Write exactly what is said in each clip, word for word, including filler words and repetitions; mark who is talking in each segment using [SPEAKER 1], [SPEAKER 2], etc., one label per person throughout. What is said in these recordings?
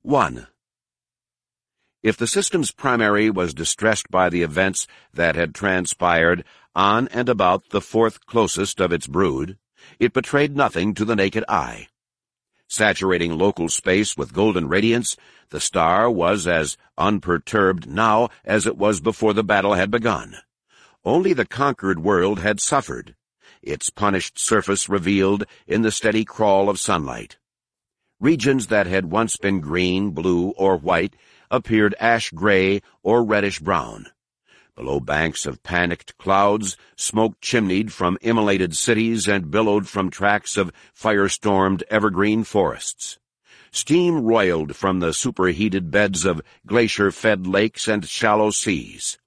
[SPEAKER 1] one. If the system's primary was distressed by the events that had transpired on and about the fourth closest of its brood, it betrayed nothing to the naked eye. Saturating local space with golden radiance, the star was as unperturbed now as it was before the battle had begun. Only the conquered world had suffered, its punished surface revealed in the steady crawl of sunlight. Regions that had once been green, blue, or white appeared ash-gray or reddish-brown. Below banks of panicked clouds, smoke chimneyed from immolated cities and billowed from tracts of fire-stormed evergreen forests. Steam roiled from the superheated beds of glacier-fed lakes and shallow seas.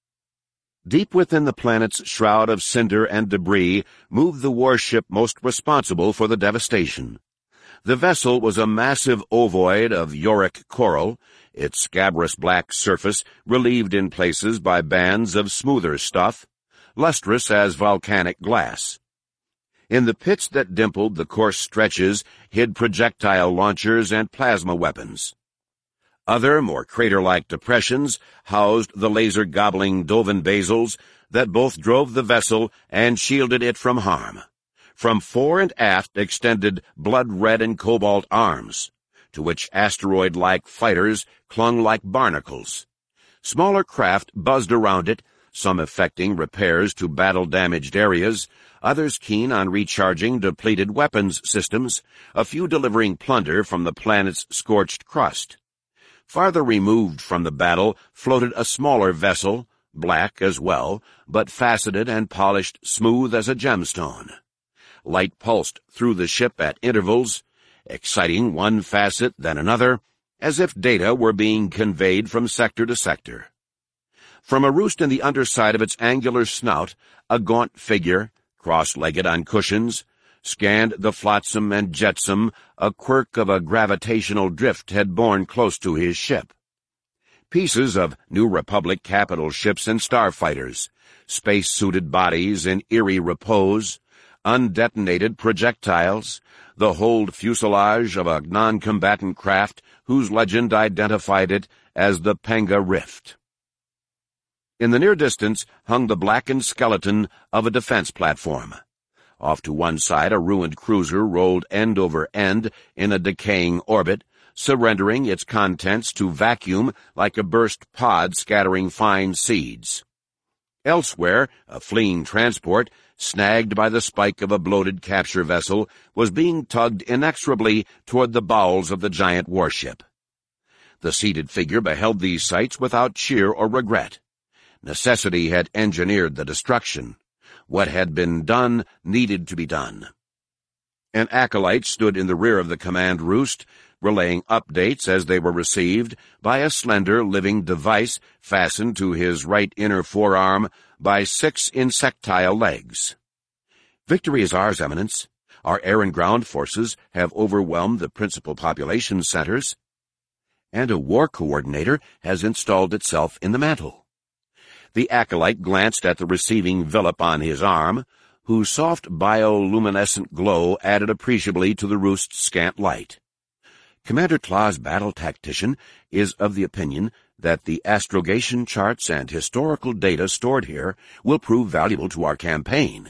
[SPEAKER 1] Deep within the planet's shroud of cinder and debris moved the warship most responsible for the devastation. The vessel was a massive ovoid of yorick coral, its scabrous black surface relieved in places by bands of smoother stuff, lustrous as volcanic glass. In the pits that dimpled the coarse stretches hid projectile launchers and plasma weapons. Other, more crater-like depressions housed the laser-gobbling Dovan basils that both drove the vessel and shielded it from harm. From fore and aft extended blood-red and cobalt arms, to which asteroid-like fighters clung like barnacles. Smaller craft buzzed around it, some effecting repairs to battle-damaged areas, others keen on recharging depleted weapons systems, a few delivering plunder from the planet's scorched crust. Farther removed from the battle floated a smaller vessel, black as well, but faceted and polished smooth as a gemstone. Light pulsed through the ship at intervals, exciting one facet then another, as if data were being conveyed from sector to sector. From a roost in the underside of its angular snout, a gaunt figure, cross-legged on cushions, scanned the flotsam and jetsam a quirk of a gravitational drift had borne close to his ship. Pieces of New Republic capital ships and starfighters, space-suited bodies in eerie repose, undetonated projectiles, the holed fuselage of a non-combatant craft whose legend identified it as the Penga Rift. In the near distance hung the blackened skeleton of a defense platform. Off to one side a ruined cruiser rolled end over end in a decaying orbit, surrendering its contents to vacuum like a burst pod scattering fine seeds. Elsewhere, a fleeing transport, snagged by the spike of a bloated capture vessel, was being tugged inexorably toward the bowels of the giant warship. The seated figure beheld these sights without cheer or regret. Necessity had engineered the destruction. What had been done needed to be done. An acolyte stood in the rear of the command roost, relaying updates as they were received by a slender living device fastened to his right inner forearm by six insectile legs. Victory is ours, Eminence. Our air and ground forces have overwhelmed the principal population centers, and a war coordinator has installed itself in the mantle. The acolyte glanced at the receiving Villip on his arm, whose soft bioluminescent glow added appreciably to the roost's scant light. Commander Tla's battle tactician is of the opinion that the astrogation charts and historical data stored here will prove valuable to our campaign.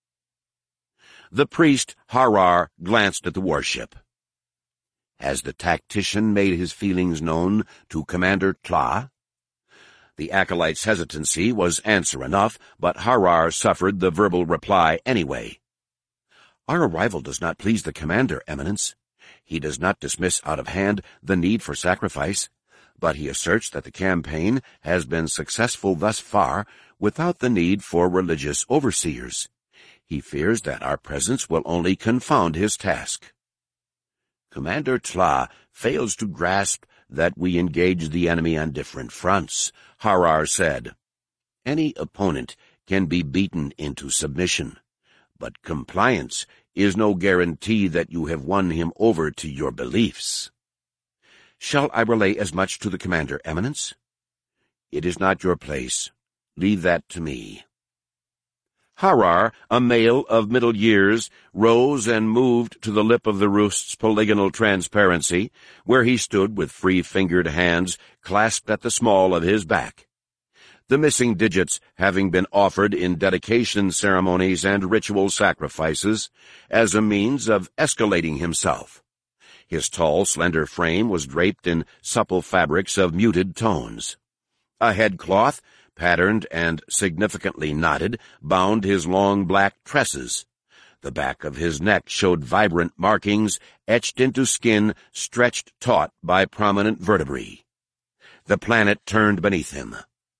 [SPEAKER 1] The priest, Harar, glanced at the warship. Has the tactician made his feelings known to Commander Tla? The acolyte's hesitancy was answer enough, but Harar suffered the verbal reply anyway. Our arrival does not please the commander, Eminence. He does not dismiss out of hand the need for sacrifice, but he asserts that the campaign has been successful thus far without the need for religious overseers. He fears that our presence will only confound his task. Commander Tla fails to grasp that we engage the enemy on different fronts, Harar said. Any opponent can be beaten into submission, but compliance is no guarantee that you have won him over to your beliefs. Shall I relay as much to the commander, Eminence? It is not your place. Leave that to me. Harar, a male of middle years, rose and moved to the lip of the roost's polygonal transparency, where he stood with free-fingered hands clasped at the small of his back. The missing digits having been offered in dedication ceremonies and ritual sacrifices as a means of escalating himself. His tall, slender frame was draped in supple fabrics of muted tones. A headcloth, patterned and significantly knotted, bound his long black tresses. The back of his neck showed vibrant markings etched into skin stretched taut by prominent vertebrae. The planet turned beneath him.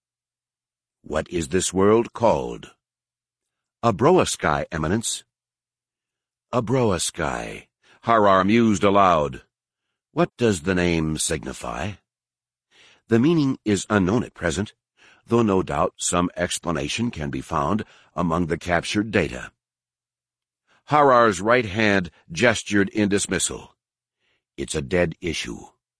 [SPEAKER 1] What is this world called? Abroaskai, Eminence. Abroaskai, Harar mused aloud. What does the name signify? The meaning is unknown at present, though no doubt some explanation can be found among the captured data. Harar's right hand gestured in dismissal. It's a dead issue.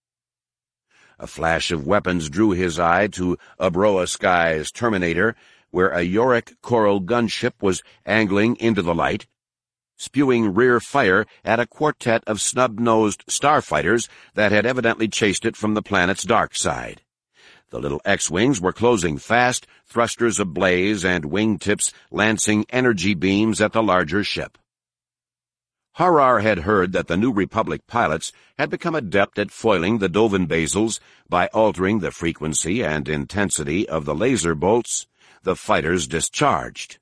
[SPEAKER 1] A flash of weapons drew his eye to Abroaskai's Terminator, where a Yorick Coral gunship was angling into the light, spewing rear fire at a quartet of snub-nosed starfighters that had evidently chased it from the planet's dark side. The little X-wings were closing fast, thrusters ablaze and wingtips lancing energy beams at the larger ship. Harar had heard that the New Republic pilots had become adept at foiling the Dovin Basils by altering the frequency and intensity of the laser bolts the fighters discharged.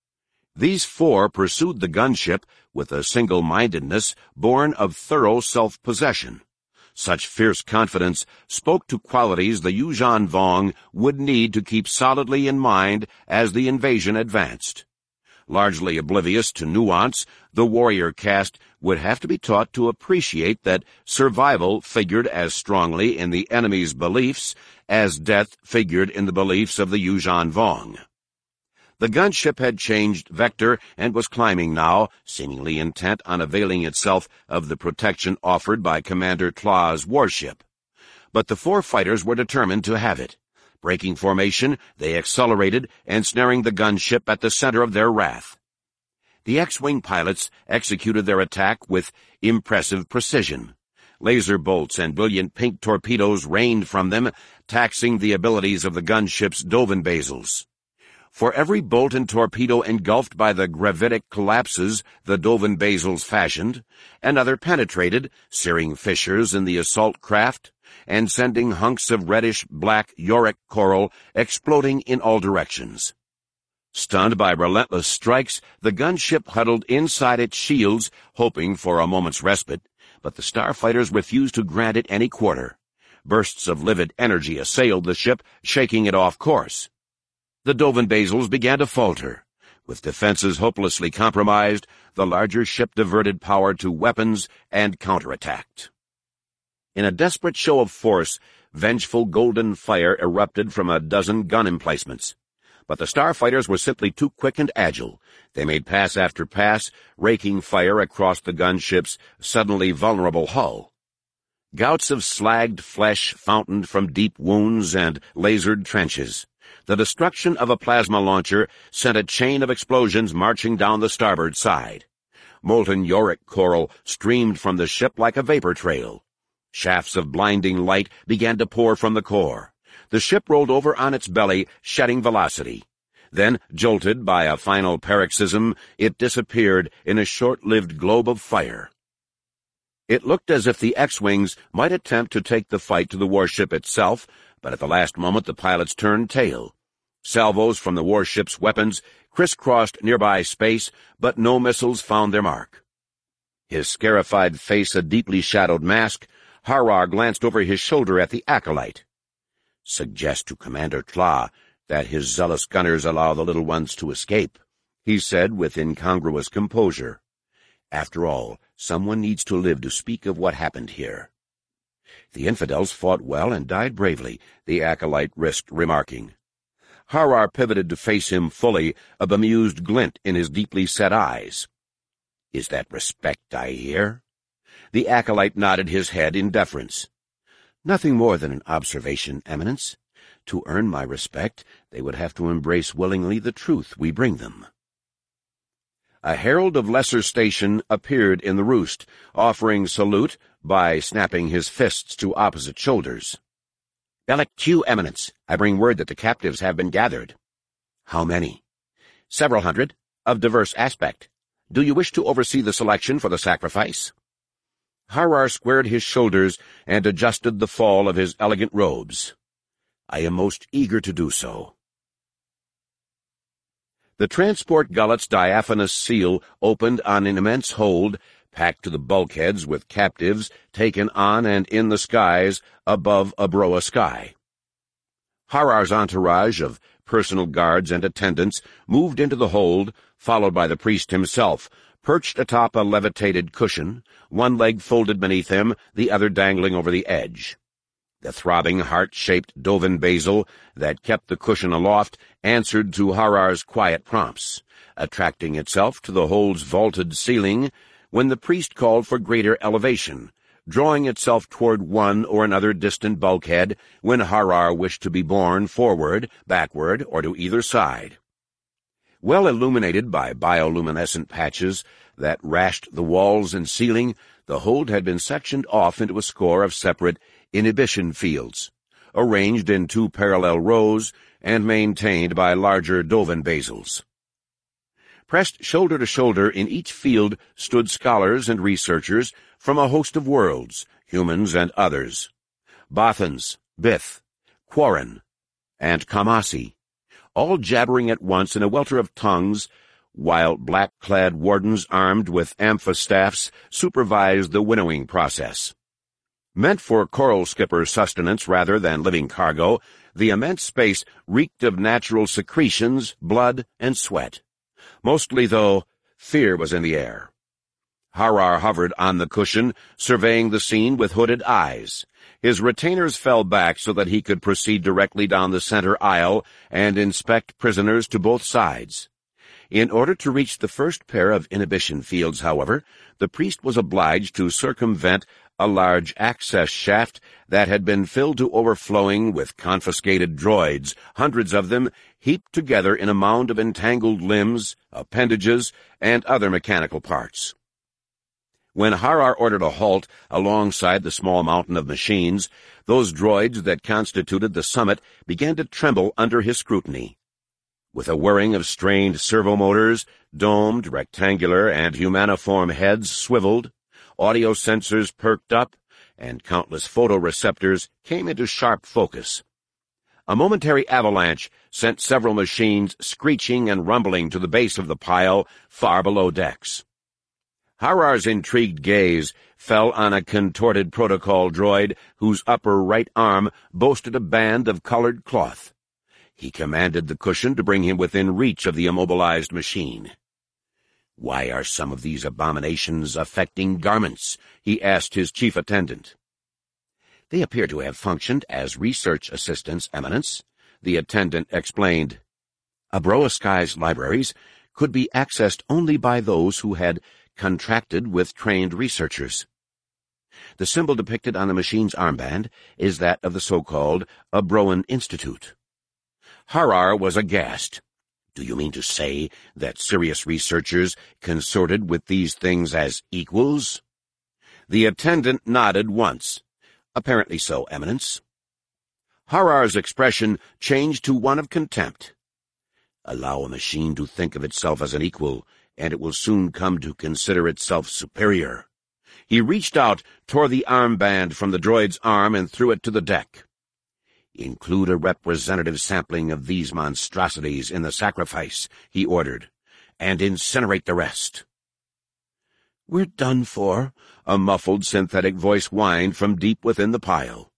[SPEAKER 1] These four pursued the gunship with a single-mindedness born of thorough self-possession. Such fierce confidence spoke to qualities the Yuuzhan Vong would need to keep solidly in mind as the invasion advanced. Largely oblivious to nuance, the warrior caste would have to be taught to appreciate that survival figured as strongly in the enemy's beliefs as death figured in the beliefs of the Yuuzhan Vong. The gunship had changed vector and was climbing now, seemingly intent on availing itself of the protection offered by Commander Tla's warship. But the four fighters were determined to have it. Breaking formation, they accelerated, ensnaring the gunship at the center of their wrath. The X-wing pilots executed their attack with impressive precision. Laser bolts and brilliant pink torpedoes rained from them, taxing the abilities of the gunship's Dovin Basils. For every bolt and torpedo engulfed by the gravitic collapses the Dovin Basils fashioned, another penetrated, searing fissures in the assault craft, and sending hunks of reddish-black Yorick coral exploding in all directions. Stunned by relentless strikes, the gunship huddled inside its shields, hoping for a moment's respite, but the starfighters refused to grant it any quarter. Bursts of livid energy assailed the ship, shaking it off course. The Dovin Basils began to falter. With defenses hopelessly compromised, the larger ship diverted power to weapons and counterattacked. In a desperate show of force, vengeful golden fire erupted from a dozen gun emplacements. But the starfighters were simply too quick and agile. They made pass after pass, raking fire across the gunship's suddenly vulnerable hull. Gouts of slagged flesh fountained from deep wounds and lasered trenches. The destruction of a plasma launcher sent a chain of explosions marching down the starboard side. Molten Yorick coral streamed from the ship like a vapor trail. Shafts of blinding light began to pour from the core. The ship rolled over on its belly, shedding velocity. Then, jolted by a final paroxysm, it disappeared in a short-lived globe of fire. It looked as if the X-wings might attempt to take the fight to the warship itself, but at the last moment the pilots turned tail. Salvos from the warship's weapons crisscrossed nearby space, but no missiles found their mark. His scarified face a deeply shadowed mask, Harar glanced over his shoulder at the acolyte. Suggest to Commander Tla that his zealous gunners allow the little ones to escape, he said with incongruous composure. After all, someone needs to live to speak of what happened here. The infidels fought well and died bravely, the acolyte risked remarking. Harar pivoted to face him fully, a bemused glint in his deeply set eyes. Is that respect I hear? The acolyte nodded his head in deference. Nothing more than an observation, Eminence. To earn my respect, they would have to embrace willingly the truth we bring them. a herald of lesser station appeared in the roost, offering salute by snapping his fists to opposite shoulders. "Bellic Q, Eminence. I bring word that the captives have been gathered." "How many?" "Several hundred, of diverse aspect. Do you wish to oversee the selection for the sacrifice?" Harar squared his shoulders and adjusted the fall of his elegant robes. "I am most eager to do so." The transport gullet's diaphanous seal opened on an immense hold, packed to the bulkheads with captives taken on and in the skies above Abroa Sky. Harar's entourage of personal guards and attendants moved into the hold, followed by the priest himself, perched atop a levitated cushion, one leg folded beneath him, the other dangling over the edge. The throbbing heart-shaped Dovan basil that kept the cushion aloft answered to Harar's quiet prompts, attracting itself to the hold's vaulted ceiling when the priest called for greater elevation, drawing itself toward one or another distant bulkhead when Harar wished to be borne forward, backward, or to either side. Well illuminated by bioluminescent patches that rashed the walls and ceiling, the hold had been sectioned off into a score of separate inhibition fields, arranged in two parallel rows and maintained by larger Dovan basils. Pressed shoulder to shoulder in each field stood scholars and researchers from a host of worlds, humans and others, Bothans, Bith, Quarren, and Kamasi, all jabbering at once in a welter of tongues, while black-clad wardens armed with amphistaffs supervised the winnowing process. Meant for coral skipper sustenance rather than living cargo, the immense space reeked of natural secretions, blood, and sweat. Mostly, though, fear was in the air. Harar hovered on the cushion, surveying the scene with hooded eyes. His retainers fell back so that he could proceed directly down the center aisle and inspect prisoners to both sides. In order to reach the first pair of inhibition fields, however, the priest was obliged to circumvent a large access shaft that had been filled to overflowing with confiscated droids, hundreds of them heaped together in a mound of entangled limbs, appendages, and other mechanical parts. When Harar ordered a halt alongside the small mountain of machines, those droids that constituted the summit began to tremble under his scrutiny. With a whirring of strained servomotors, domed, rectangular, and humaniform heads swiveled, audio sensors perked up, and countless photoreceptors came into sharp focus. A momentary avalanche sent several machines screeching and rumbling to the base of the pile far below decks. Harar's intrigued gaze fell on a contorted protocol droid whose upper right arm boasted a band of colored cloth. He commanded the cushion to bring him within reach of the immobilized machine. "Why are some of these abominations affecting garments?" he asked his chief attendant. "They appear to have functioned as research assistants, Eminence," the attendant explained. "Abroa Sky's libraries could be accessed only by those who had contracted with trained researchers. The symbol depicted on the machine's armband is that of the so-called Abroan Institute." Harar was aghast. "Do you mean to say that serious researchers consorted with these things as equals?" The attendant nodded once. "Apparently so, Eminence." Harar's expression changed to one of contempt. "Allow a machine to think of itself as an equal, and it will soon come to consider itself superior." He reached out, tore the armband from the droid's arm, and threw it to the deck. "Include a representative sampling of these monstrosities in the sacrifice," he ordered, "and incinerate the rest." "We're done for," a muffled synthetic voice whined from deep within the pile.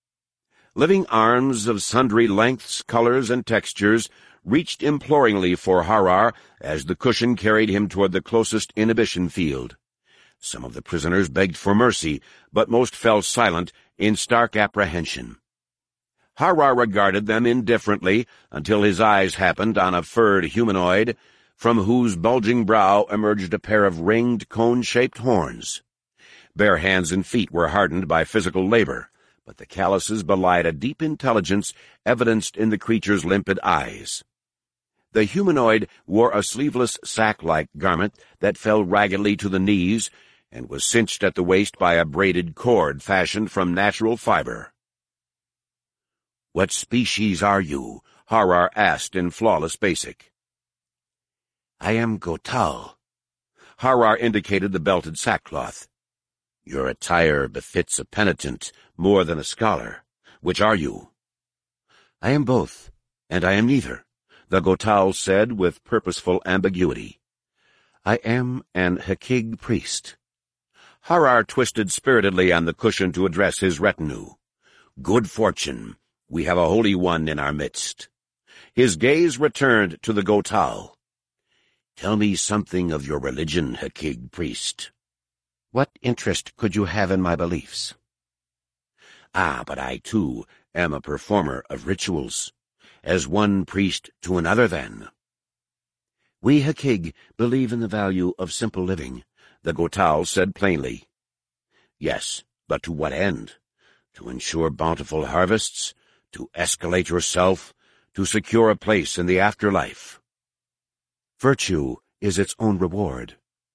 [SPEAKER 1] Living arms of sundry lengths, colors, and textures reached imploringly for Harar as the cushion carried him toward the closest inhibition field. Some of the prisoners begged for mercy, but most fell silent in stark apprehension. Harar regarded them indifferently until his eyes happened on a furred humanoid, from whose bulging brow emerged a pair of ringed, cone-shaped horns. Bare hands and feet were hardened by physical labor, but the calluses belied a deep intelligence evidenced in the creature's limpid eyes. The humanoid wore a sleeveless sack-like garment that fell raggedly to the knees and was cinched at the waist by a braided cord fashioned from natural fiber. "What species are you?" Harar asked in flawless basic. "I am Gotal." Harar indicated the belted sackcloth. "Your attire befits a penitent more than a scholar. Which are you?" "I am both, and I am neither," the Gotal said with purposeful ambiguity. "I am an Hakig priest." Harar twisted spiritedly on the cushion to address his retinue. "Good fortune. We have a holy one in our midst." His gaze returned to the Gotal. "Tell me something of your religion, Hakig priest." "What interest could you have in my beliefs?" "Ah, but I, too, am a performer of rituals. As one priest to another, then." "We Hakig believe in the value of simple living," the Gotal said plainly. "Yes, but to what end? To ensure bountiful harvests? To escalate yourself? To secure a place in the afterlife?" "Virtue is its own reward."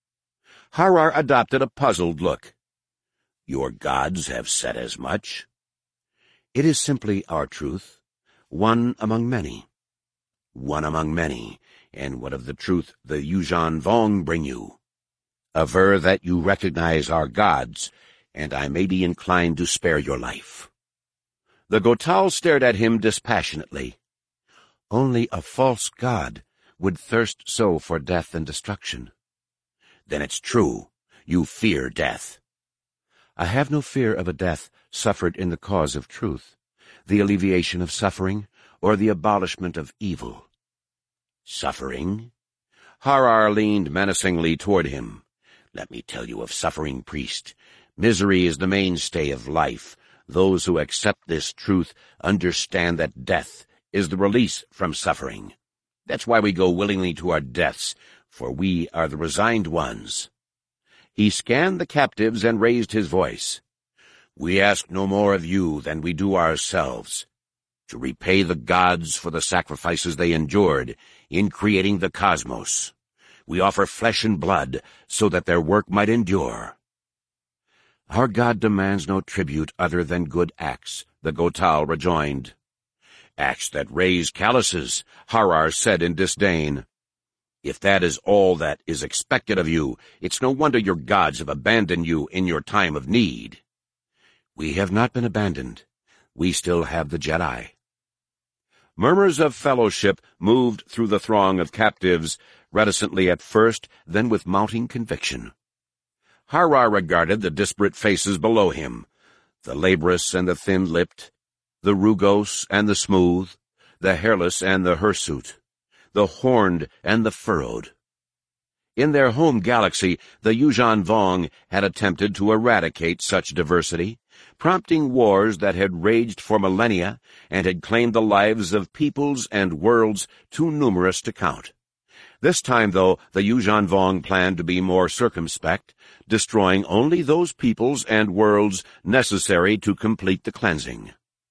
[SPEAKER 1] Harar adopted a puzzled look. "Your gods have said as much?" "It is simply our truth, one among many." "One among many, and what of the truth the Yuuzhan Vong bring you?" "Aver that you recognize our gods, and I may be inclined to spare your life." The Gotal stared at him dispassionately. "Only a false god would thirst so for death and destruction." "Then it's true. You fear death." "I have no fear of a death suffered in the cause of truth, the alleviation of suffering, or the abolishment of evil." "Suffering?" Harar leaned menacingly toward him. "Let me tell you of suffering, priest. Misery is the mainstay of life. Those who accept this truth understand that death is the release from suffering. That's why we go willingly to our deaths, for we are the resigned ones." He scanned the captives and raised his voice. "We ask no more of you than we do ourselves, to repay the gods for the sacrifices they endured in creating the cosmos. We offer flesh and blood so that their work might endure." "Our God demands no tribute other than good acts," the Gotal rejoined. "Acts that raise calluses," Harar said in disdain. "If that is all that is expected of you, it's no wonder your gods have abandoned you in your time of need." "We have not been abandoned. We still have the Jedi." Murmurs of fellowship moved through the throng of captives, reticently at first, then with mounting conviction. Harar regarded the disparate faces below him, the laborious and the thin-lipped, the rugose and the smooth, the hairless and the hirsute, the horned and the furrowed. In their home galaxy, the Yuuzhan Vong had attempted to eradicate such diversity, prompting wars that had raged for millennia and had claimed the lives of peoples and worlds too numerous to count. This time, though, the Yuuzhan Vong planned to be more circumspect, destroying only those peoples and worlds necessary to complete the cleansing.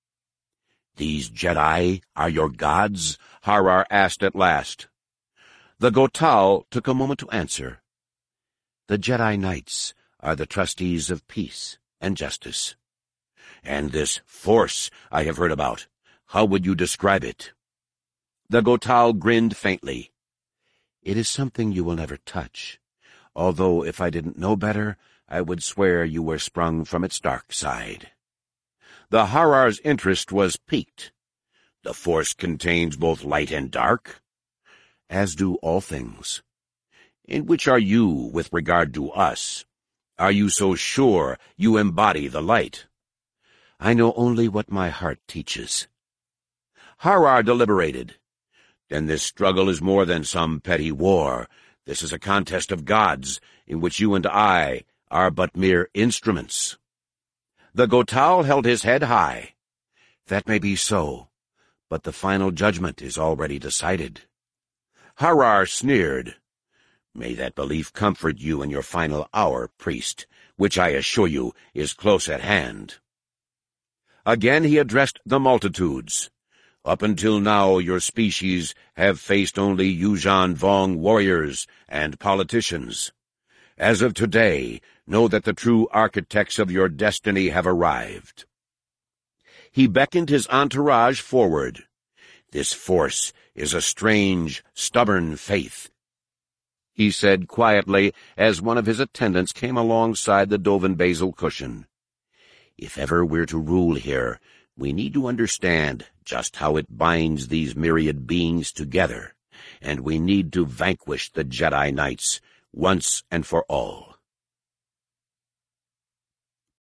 [SPEAKER 1] "These Jedi are your gods?" Harar asked at last. The Gotal took a moment to answer. "The Jedi Knights are the trustees of peace and justice." "And this force I have heard about, how would you describe it?" The Gotal grinned faintly. "It is something you will never touch, although if I didn't know better, I would swear you were sprung from its dark side." The Harar's interest was piqued. "The Force contains both light and dark?" "As do all things." "In which are you with regard to us? Are you so sure you embody the light?" "I know only what my heart teaches." Harar deliberated. "Then this struggle is more than some petty war. This is a contest of gods, in which you and I are but mere instruments." The Gotal held his head high. "That may be so, but the final judgment is already decided." Harar sneered. "May that belief comfort you in your final hour, priest, which I assure you is close at hand." Again he addressed the multitudes. Up until now, your species have faced only Yuuzhan Vong warriors and politicians. As of today, know that the true architects of your destiny have arrived." He beckoned his entourage forward. "This force is a strange, stubborn faith," he said quietly as one of his attendants came alongside the Dovin Basil cushion. "If ever we're to rule here, we need to understand just how it binds these myriad beings together, and we need to vanquish the Jedi Knights once and for all."